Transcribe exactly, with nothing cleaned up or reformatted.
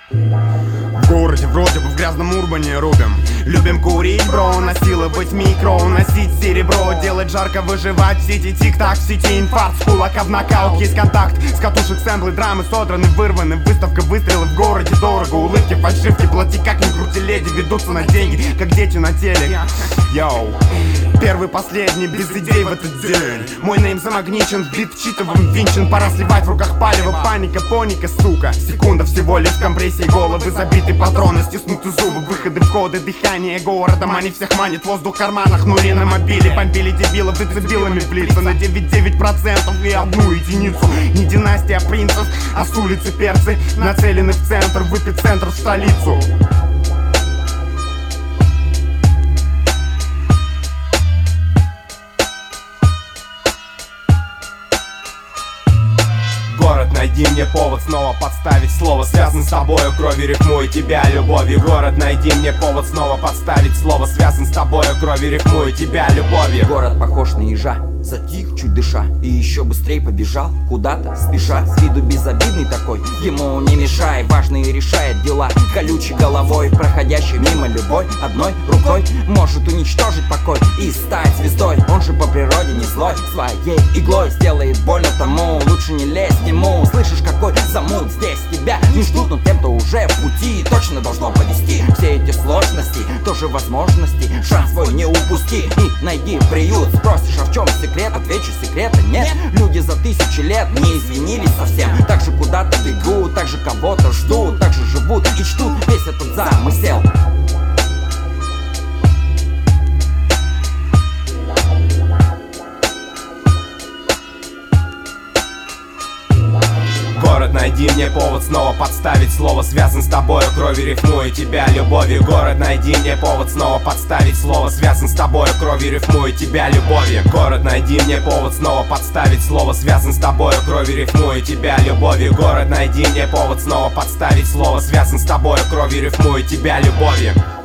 В городе вроде бы в грязном урбане рубим. Любим курить, бро, насиловать микро, носить серебро, делать жарко, выживать в сети, тик-так, в сети инфаркт, с кулака в нокаут, есть контакт. С катушек сэмплы, драмы содраны, вырваны, выставка, выстрелы в городе, дорого, улыбки, фальшивки, плати, как ни крути, леди ведутся на деньги, как дети на теле. Йоу, первый, последний, без идей в этот день. Мой нейм замагничен, бит вчитываем, винчен, пора сливать в руках палево, паника, поника, сука. Секунда всего лишь в компрессии, головы забиты, патроны, стиснуты зубы, выходы, входы, дыхание города, мани всех манит, воздух в карманах, нули на мобиле, бомбили дебилов, децибилами в лица на девять девять процентов и одну единицу. Не династия принцев, а с улицы перцы, нацелены в центр, в эпицентр, в столицу. Город, найди мне повод снова подставить слово. Связан с тобою кровью, рифмую тебя любовью. Город, найди мне повод снова подставить слово. Связан с тобою кровью, рифмую тебя любовью. Город похож на ежа, затих, чуть дыша, и еще быстрее побежал куда-то, спеша. С виду безобидный такой, ему не мешай. Важный решает дела, колючей головой, проходящий мимо любой одной рукой может уничтожить покой и стать звездой. Он же по природе не злой, своей иглой сделает больно тому, лучше не лезь к нему. Слышишь, какой замут здесь тебя не ждут, но тем, кто уже в пути, точно должно повести. Все эти сложности, тоже возможности, шанс свой не упусти и найди приют. Спросишь, а в чем секрет? Отвечу, секрета нет. Люди за тысячи лет не извинились совсем. Так же куда-то бегут, так же кого-то ждут, так же живут и чтут весь этот замысел. Город, найди мне повод снова подставить слово. Связан с тобою кровью, рифмую тебя любовью. Город, найди мне повод снова подставить слово. Связан с тобою кровью, рифмую тебя любовью. Город, найди мне повод снова подставить слово. Связан с тобою кровью, рифмую тебя любовью. Город, найди мне повод снова подставить слово. Связан с тобою кровью, рифмую тебя любовью.